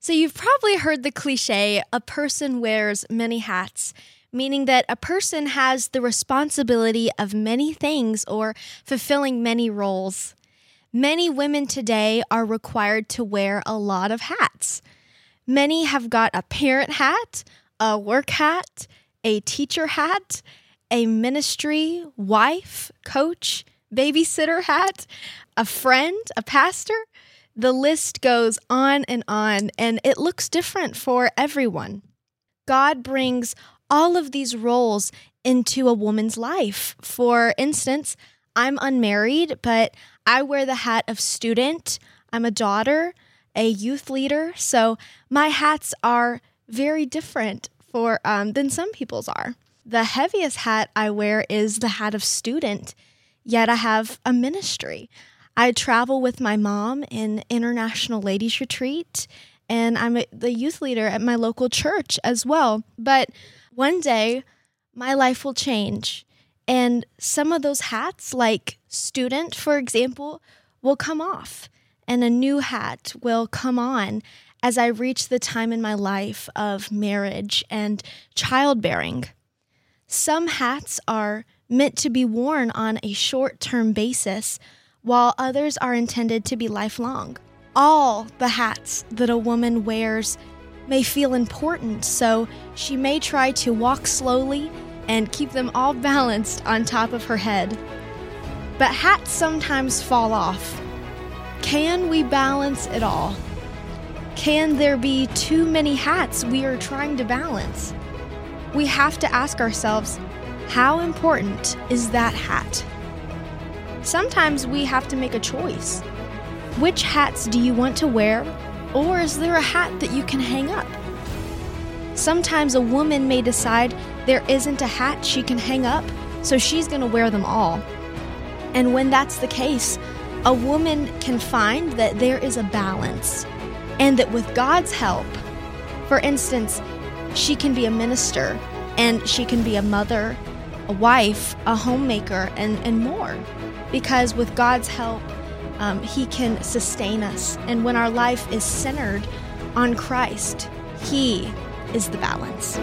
So you've probably heard the cliche, a person wears many hats, meaning that a person has the responsibility of many things or fulfilling many roles. Many women today are required to wear a lot of hats. Many have got a parent hat, a work hat, a teacher hat, a ministry, wife, coach, babysitter hat, a friend, a pastor. The list goes on, and it looks different for everyone. God brings all of these roles into a woman's life. For instance, I'm unmarried, but I wear the hat of student. I'm a daughter, a youth leader, so my hats are very different than some people's are. The heaviest hat I wear is the hat of student, yet I have a ministry. I travel with my mom in International Ladies Retreat, and I'm the youth leader at my local church as well. But one day, my life will change, and some of those hats, like student, for example, will come off, and a new hat will come on as I reach the time in my life of marriage and childbearing. Some hats are meant to be worn on a short-term basis, while others are intended to be lifelong. All the hats that a woman wears may feel important, so she may try to walk slowly and keep them all balanced on top of her head. But hats sometimes fall off. Can we balance it all? Can there be too many hats we are trying to balance? We have to ask ourselves, how important is that hat? Sometimes we have to make a choice. Which hats do you want to wear, or is there a hat that you can hang up? Sometimes a woman may decide there isn't a hat she can hang up, so she's going to wear them all. And when that's the case, a woman can find that there is a balance, and that with God's help, for instance, she can be a minister, and she can be a mother, a wife, a homemaker, and more. Because with God's help, He can sustain us. And when our life is centered on Christ, He is the balance.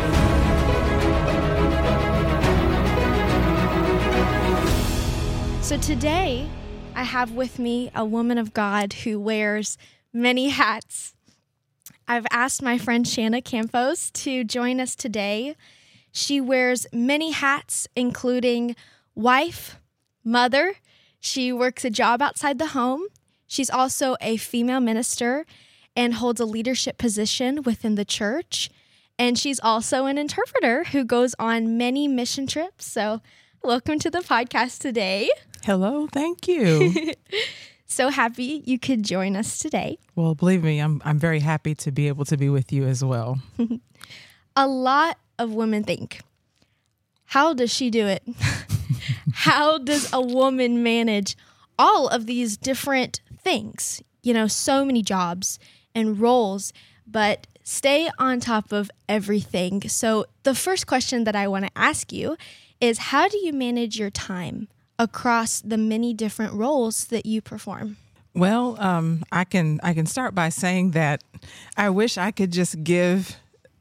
So today, I have with me a woman of God who wears many hats. I've asked my friend Shanna Campos to join us today. She wears many hats, including wife, mother. She works a job outside the home. She's also a female minister and holds a leadership position within the church. And she's also an interpreter who goes on many mission trips. So welcome to the podcast today. Hello, thank you. So happy you could join us today. Well, believe me, I'm very happy to be able to be with you as well. A lot of women think, how does she do it? How does a woman manage all of these different things? You know, so many jobs and roles, but stay on top of everything. So the first question that I want to ask you is, how do you manage your time across the many different roles that you perform? Well, I can start by saying that I wish I could just give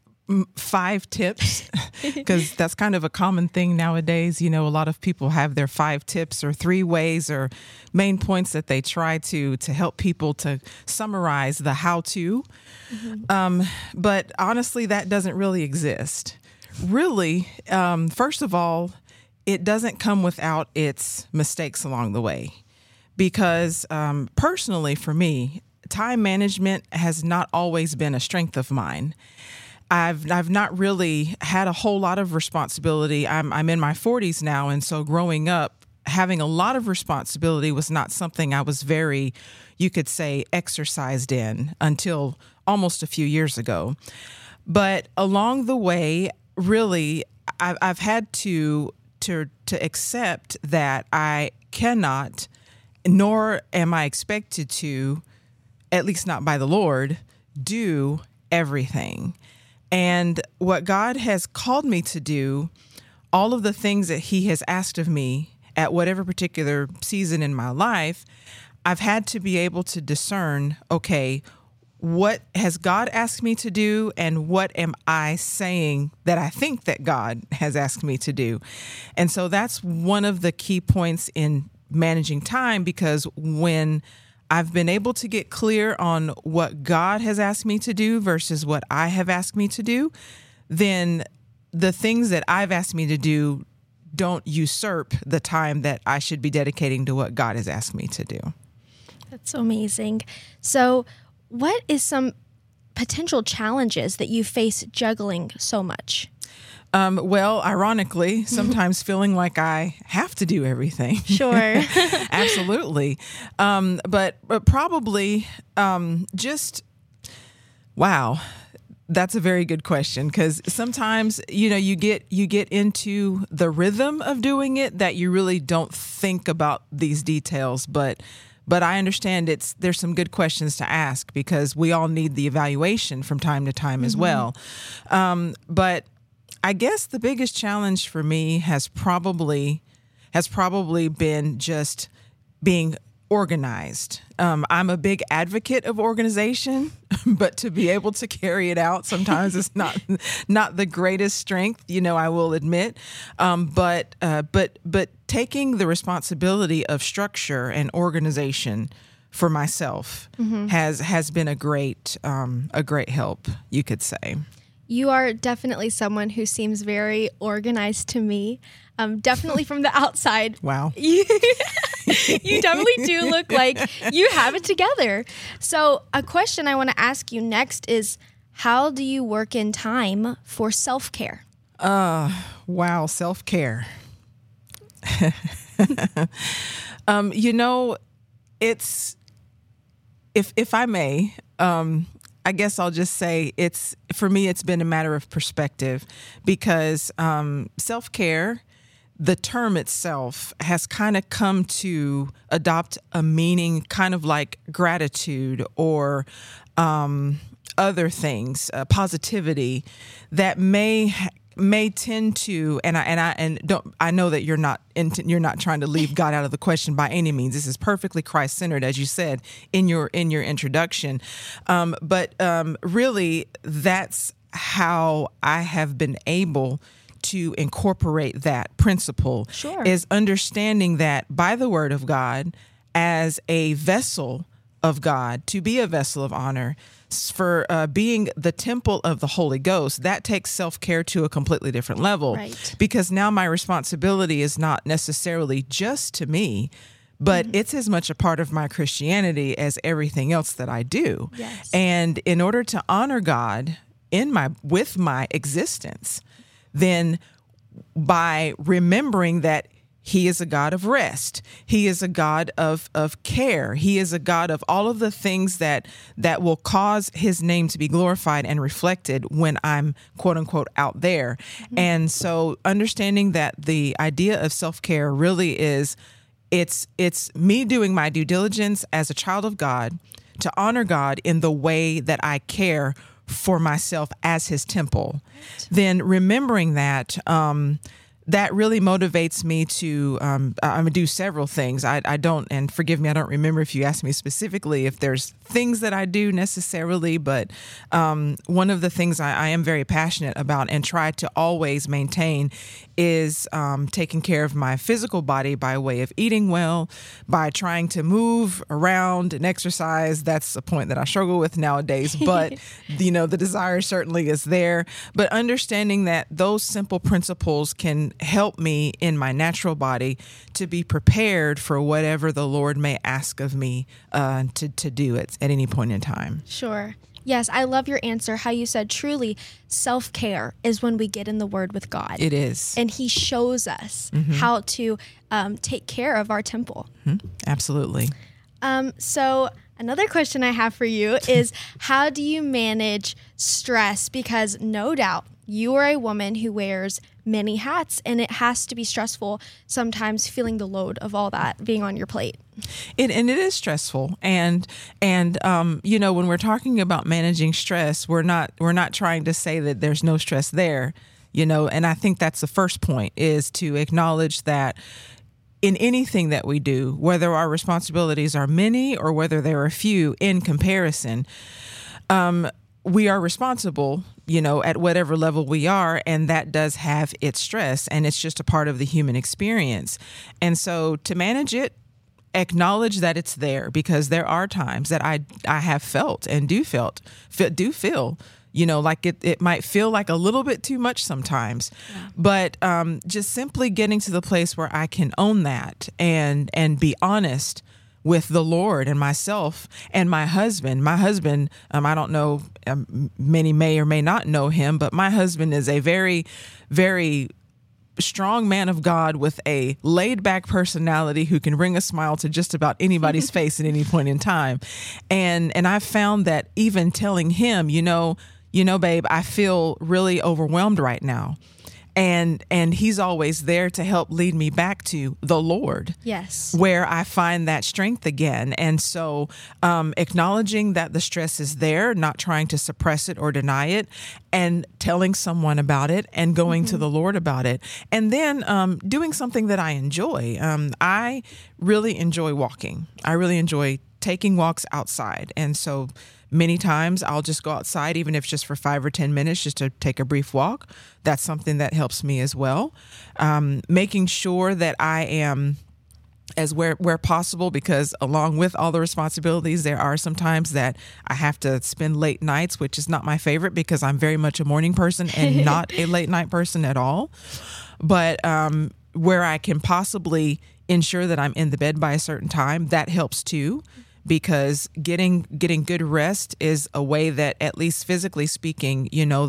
5 tips, because that's kind of a common thing nowadays. You know, a lot of people have their 5 tips or 3 ways or main points that they try to help people to summarize the how-to. But honestly, that doesn't really exist. Really, first of all, it doesn't come without its mistakes along the way. Because personally, for me, time management has not always been a strength of mine. I've not really had a whole lot of responsibility. I'm in my 40s now, and so growing up, having a lot of responsibility was not something I was very, you could say, exercised in until almost a few years ago. But along the way, really, I've had to accept that I cannot, nor am I expected to, at least not by the Lord, do everything. And what God has called me to do, all of the things that He has asked of me at whatever particular season in my life, I've had to be able to discern, okay, what has God asked me to do, and what am I saying that I think that God has asked me to do? And so that's one of the key points in managing time, because when I've been able to get clear on what God has asked me to do versus what I have asked me to do, then the things that I've asked me to do don't usurp the time that I should be dedicating to what God has asked me to do. That's so amazing. So what is some potential challenges that you face juggling so much? Well, ironically, sometimes feeling like I have to do everything. Sure. Absolutely. But probably wow. That's a very good question, because sometimes, you get into the rhythm of doing it that you really don't think about these details. But I understand there's some good questions to ask, because we all need the evaluation from time to time as well. But I guess the biggest challenge for me has probably been just being organized. I'm a big advocate of organization, but to be able to carry it out sometimes is not the greatest strength, I will admit. But taking the responsibility of structure and organization for myself has been a great help, you could say. You are definitely someone who seems very organized to me. Definitely from the outside. Wow. You definitely do look like you have it together. So a question I want to ask you next is, how do you work in time for self-care? Wow, self-care. It's, if I may, I guess I'll just say for me, it's been a matter of perspective, because self-care, the term itself, has kind of come to adopt a meaning kind of like gratitude or other things, positivity, that may tend to, I know that you're not trying to leave God out of the question by any means. This is perfectly Christ-centered, as you said in your introduction. But really, that's how I have been able to incorporate that principle. Sure. Is understanding that by the word of God, as a vessel of God, to be a vessel of honor, for being the temple of the Holy Ghost, that takes self-care to a completely different level. Right. Because now my responsibility is not necessarily just to me, but it's as much a part of my Christianity as everything else that I do. Yes. And in order to honor God with my existence, then by remembering that He is a God of rest, He is a God of care, He is a God of all of the things that will cause His name to be glorified and reflected when I'm quote unquote out there. And so understanding that the idea of self-care really is, it's me doing my due diligence as a child of God to honor God in the way that I care for myself as His temple. Then remembering that, that really motivates me to, I'm going to do several things. I don't, and forgive me, I don't remember if you asked me specifically if there's things that I do necessarily, but one of the things I am very passionate about and try to always maintain is taking care of my physical body by way of eating well, by trying to move around and exercise. That's a point that I struggle with nowadays, but the desire certainly is there. But understanding that those simple principles can help me in my natural body to be prepared for whatever the Lord may ask of me to do at any point in time. Sure. Yes, I love your answer, how you said truly self-care is when we get in the Word with God. It is. And He shows us how to take care of our temple. Absolutely. So another question I have for you is, how do you manage stress? Because no doubt you are a woman who wears many hats, and it has to be stressful sometimes feeling the load of all that being on your plate. It is stressful, and when we're talking about managing stress, we're not trying to say that there's no stress there, and I think that's the first point, is to acknowledge that in anything that we do, whether our responsibilities are many or whether there are few in comparison, we are responsible, at whatever level we are, and that does have its stress, and it's just a part of the human experience. And so to manage it, acknowledge that it's there, because there are times that I have felt and do feel, like it might feel like a little bit too much sometimes, but just simply getting to the place where I can own that and be honest with the Lord and myself and my husband. My husband, I don't know, many may or may not know him, but my husband is a very, very strong man of God with a laid back personality who can bring a smile to just about anybody's face at any point in time. And I've found that even telling him, babe, I feel really overwhelmed right now. And he's always there to help lead me back to the Lord. Yes. Where I find that strength again. And so acknowledging that the stress is there, not trying to suppress it or deny it, and telling someone about it and going to the Lord about it. And then doing something that I enjoy. I really enjoy walking. I really enjoy taking walks outside. And so many times I'll just go outside, even if just for 5 or 10 minutes, just to take a brief walk. That's something that helps me as well. Making sure that I am, as where possible, because along with all the responsibilities, there are some times that I have to spend late nights, which is not my favorite because I'm very much a morning person and not a late night person at all. But where I can possibly ensure that I'm in the bed by a certain time, that helps too. Because getting good rest is a way that, at least physically speaking,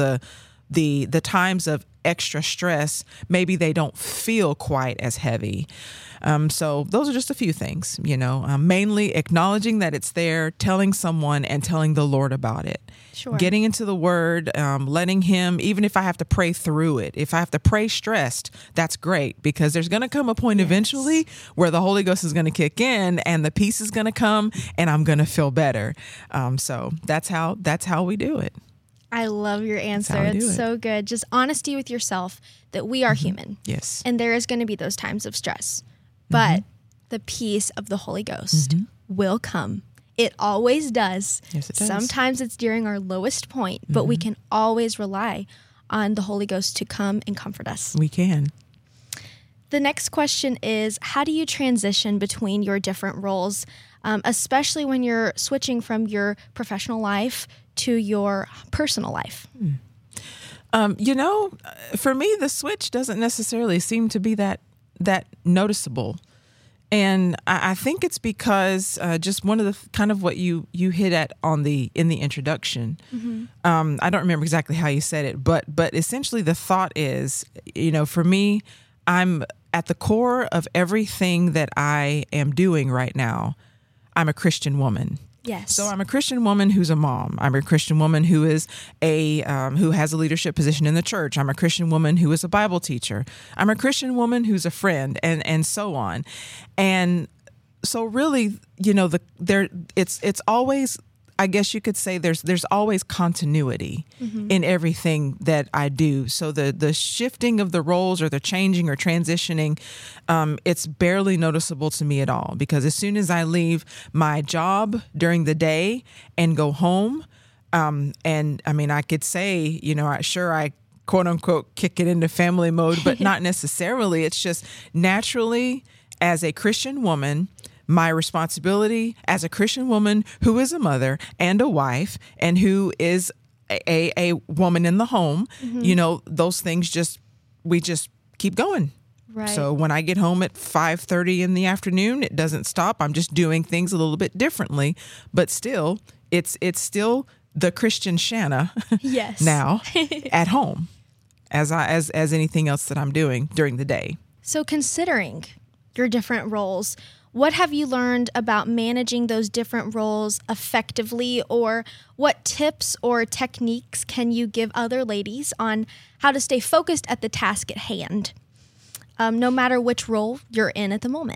the times of extra stress, maybe they don't feel quite as heavy. So those are just a few things, mainly acknowledging that it's there, telling someone, and telling the Lord about it. Sure. Getting into the Word, letting Him, even if I have to pray through it, if I have to pray stressed, that's great, because there's going to come a point eventually where the Holy Ghost is going to kick in and the peace is going to come and I'm going to feel better. So that's how we do it. I love your answer. It's so good. Just honesty with yourself that we are human. Yes. And there is going to be those times of stress. But the peace of the Holy Ghost will come. It always does. Yes, it does. Sometimes it's during our lowest point, but we can always rely on the Holy Ghost to come and comfort us. We can. The next question is, how do you transition between your different roles, especially when you're switching from your professional life to your personal life? For me, the switch doesn't necessarily seem to be that noticeable. And I think it's because just one of the kind of what you hit at in the introduction. I don't remember exactly how you said it, but essentially the thought is, for me, I'm at the core of everything that I am doing right now. I'm a Christian woman. Yes. So I'm a Christian woman who's a mom. I'm a Christian woman who is who has a leadership position in the church. I'm a Christian woman who is a Bible teacher. I'm a Christian woman who's a friend, and so on. And so really, it's always, I guess you could say, there's always continuity in everything that I do. So the shifting of the roles, or the changing or transitioning, it's barely noticeable to me at all, because as soon as I leave my job during the day and go home, and I mean, I could say, I quote unquote kick it into family mode, but not necessarily. It's just naturally, as a Christian woman, my responsibility as a Christian woman who is a mother and a wife and who is a woman in the home, those things we just keep going. Right. So when I get home at 5:30 in the afternoon, it doesn't stop. I'm just doing things a little bit differently, but still, it's still the Christian Shanna yes. now at home as anything else that I'm doing during the day. So considering your different roles, what have you learned about managing those different roles effectively, or what tips or techniques can you give other ladies on how to stay focused at the task at hand, no matter which role you're in at the moment?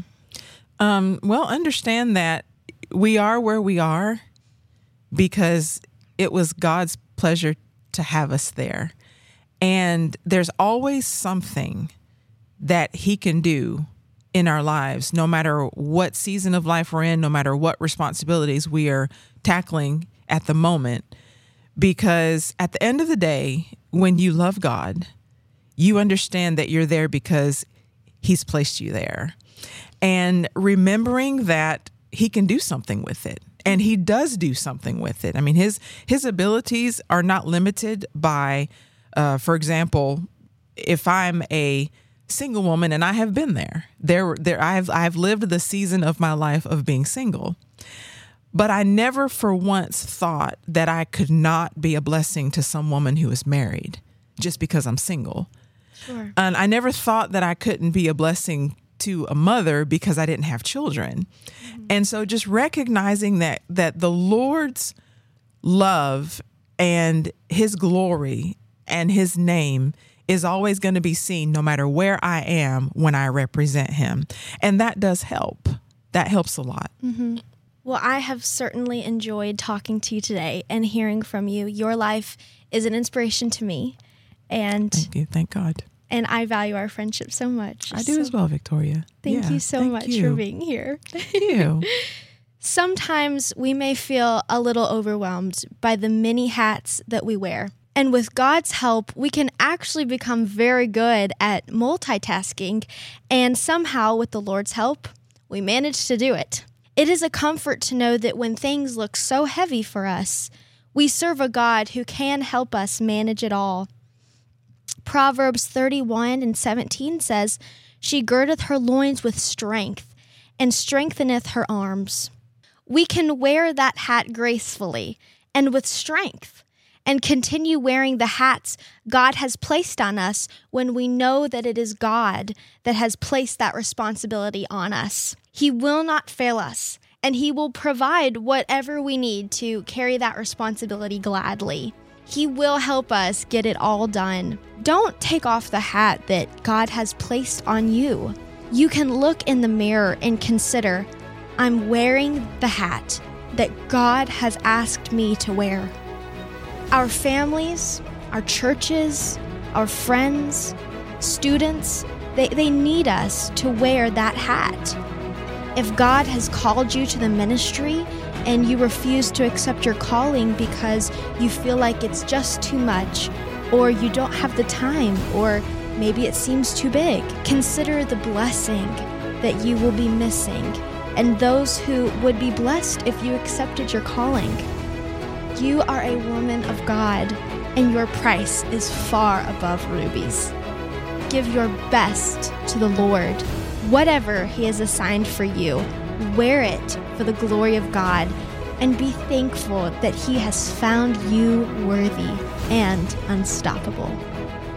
Well, understand that we are where we are because it was God's pleasure to have us there. And there's always something that He can do in our lives, no matter what season of life we're in, no matter what responsibilities we are tackling at the moment, because at the end of the day, when you love God, you understand that you're there because He's placed you there. And remembering that He can do something with it. And He does do something with it. I mean, His abilities are not limited by, for example, if I'm a single woman, and I have been there. I've lived the season of my life of being single. But I never for once thought that I could not be a blessing to some woman who is married just because I'm single. Sure. And I never thought that I couldn't be a blessing to a mother because I didn't have children. Mm-hmm. And so just recognizing that the Lord's love and His glory and His name is always going to be seen no matter where I am when I represent Him. And that does help. That helps a lot. Mm-hmm. Well, I have certainly enjoyed talking to you today and hearing from you. Your life is an inspiration to me. And thank you. Thank God. And I value our friendship so much. I do as well, Victoria. Thank you so much for being here. Thank you. Sometimes we may feel a little overwhelmed by the many hats that we wear. And with God's help, we can actually become very good at multitasking. And somehow, with the Lord's help, we manage to do it. It is a comfort to know that when things look so heavy for us, we serve a God who can help us manage it all. Proverbs 31:17 says, "She girdeth her loins with strength, and strengtheneth her arms." We can wear that hat gracefully and with strength, and continue wearing the hats God has placed on us when we know that it is God that has placed that responsibility on us. He will not fail us, and He will provide whatever we need to carry that responsibility gladly. He will help us get it all done. Don't take off the hat that God has placed on you. You can look in the mirror and consider, I'm wearing the hat that God has asked me to wear. Our families, our churches, our friends, students, they need us to wear that hat. If God has called you to the ministry and you refuse to accept your calling because you feel like it's just too much, or you don't have the time, or maybe it seems too big, consider the blessing that you will be missing and those who would be blessed if you accepted your calling. You are a woman of God, and your price is far above rubies. Give your best to the Lord. Whatever He has assigned for you, wear it for the glory of God, and be thankful that He has found you worthy and unstoppable.